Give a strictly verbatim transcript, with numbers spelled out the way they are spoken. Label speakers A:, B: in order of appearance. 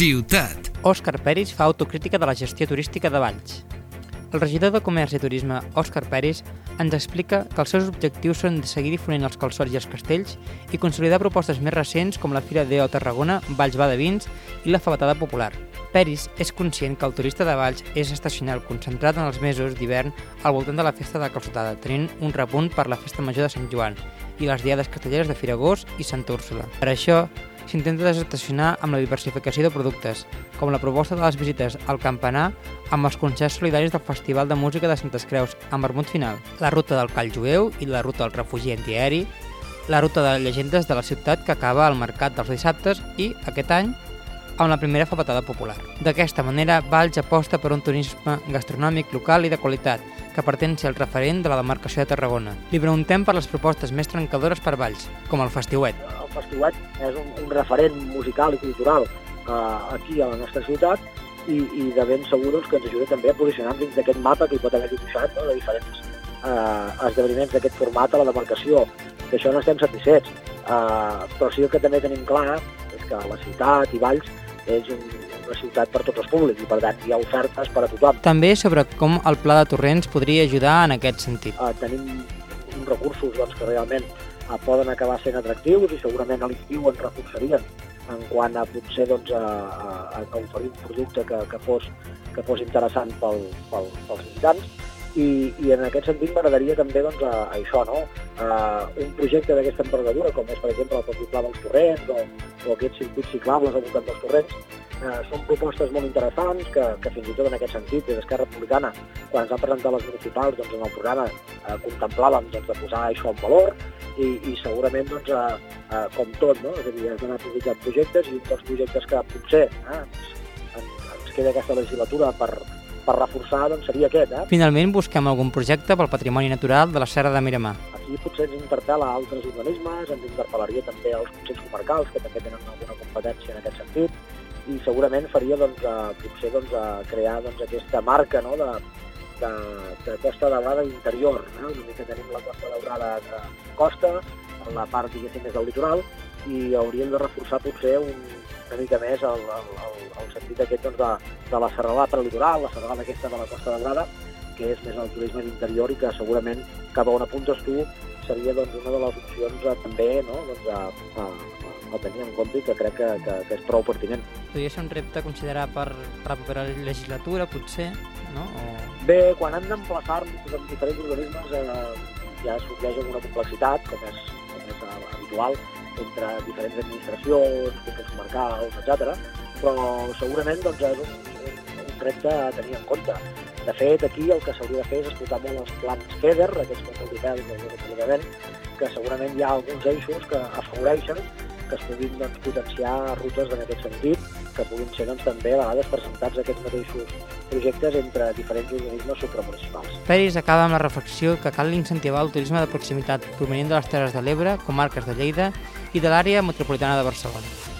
A: Ciutat.
B: Òscar Peris fa autocrítica de la gestió turística de Valls. El regidor de Comerç i Turisme, Òscar Peris, ens explica que els seus objectius són seguir difonent els calçots i els castells i consolidar propostes més recents com la Fira d'E O Tarragona, Valls va de vins i la Fabatada Popular. Peris és conscient que el turista de Valls és estacional, concentrat en els mesos d'hivern al voltant de la festa de la calçotada, tenint un repunt per la festa major de Sant Joan i les diades castelleres de Firagós i Santa Úrsula. Per això, s'intenta desestacionar amb la diversificació de productes, com la proposta de les visites al campanar amb els concerts solidaris del Festival de Música de Santes Creus amb vermut final, la ruta del Call Jueu i la ruta del refugi antiaeri, la ruta de llegendes de la ciutat que acaba al mercat dels dissabtes i, aquest any, amb la primera Fabatada Popular. D'aquesta manera, Valls aposta per un turisme gastronòmic local i de qualitat, que pretén ser el referent de la demarcació de Tarragona. Li preguntem per les propostes més trencadores per Valls, com el Festiuet.
C: El Festiuet és un, un referent musical i cultural eh, aquí a la nostra ciutat i, i de ben segur doncs, que ens ajuda també a posicionar dins d'aquest mapa que hi pot haver dibuixat, no?, de diferents eh, esdeveniments d'aquest format a la demarcació. D'això no estem satisfets, eh, però sí que també tenim clar és que la ciutat i Valls és un, una ciutat per tots els públics i per tant hi ha ofertes per a tothom.
B: També sobre com el Pla de Torrents podria ajudar en aquest sentit.
C: Uh, tenim uns recursos doncs, que realment uh, poden acabar sent atractius i segurament a l'estiu ens reforçarien en quant a potser doncs, a, a, a oferir un producte que, que, fos, que fos interessant pel, pel, pels visitants. I, i en aquest sentit m'agradaria també doncs, a, a això, no? Uh, un projecte d'aquesta envergadura, com és per exemple el propi Pla dels Torrents o, o aquests circuits ciclables al voltant dels torrents, uh, són propostes molt interessants que, que fins i tot en aquest sentit des d'Esquerra Republicana, quan ens han presentat les municipals, doncs, en el programa uh, contemplàvem doncs, de posar això en valor i, i segurament doncs, uh, uh, com tot, no? És a dir, has d'anar publicant projectes i un dels projectes que potser eh, ens, ens queda aquesta legislatura per per reforçar, doncs seria aquest. Eh?
B: Finalment, busquem algun projecte pel patrimoni natural de la Serra de Miramar.
C: Aquí potser ens interpel·la a altres organismes, ens interpel·laria també als consells comarcals, que també tenen alguna competència en aquest sentit, i segurament faria doncs, a, potser doncs, a crear doncs, aquesta marca, no?, de, de, de Costa Daurada interior. Eh? Una mica tenim la Costa Daurada de costa, en la part, diguéssim, més del litoral, i hauríem de reforçar potser un una mica més el, el, el, el sentit aquest doncs, de, de la serralada prelitoral, la serralada aquesta de la Costa Daurada, que és més el turisme d'interior i que segurament cap a on apuntes tu seria doncs, una de les opcions a, també no? doncs, a, a, a tenir en compte i que crec que, que, que és prou pertinent.
B: Podria ser un repte a considerar per, per la propera legislatura, potser? No? O...
C: Bé, quan hem d'emplaçar-nos amb diferents organismes eh, ja sorgeix alguna complexitat, com és, com és habitual, entre diferents administracions, consells comarcals, etcètera, però segurament doncs, és un, un, un repte a tenir en compte. De fet, aquí el que s'hauria de fer és explotar molt els plans FEDER, aquests plans europeus del desenvolupament, que segurament hi ha alguns eixos que afavoreixen que es puguin doncs, potenciar rutes en aquest sentit, que puguin ser doncs, també a vegades presentats aquests mateixos projectes entre diferents organismes supramunicipals.
B: Peris acaba amb la reflexió que cal incentivar el turisme de proximitat provenint de les Terres de l'Ebre, comarques de Lleida i de l'àrea metropolitana de Barcelona.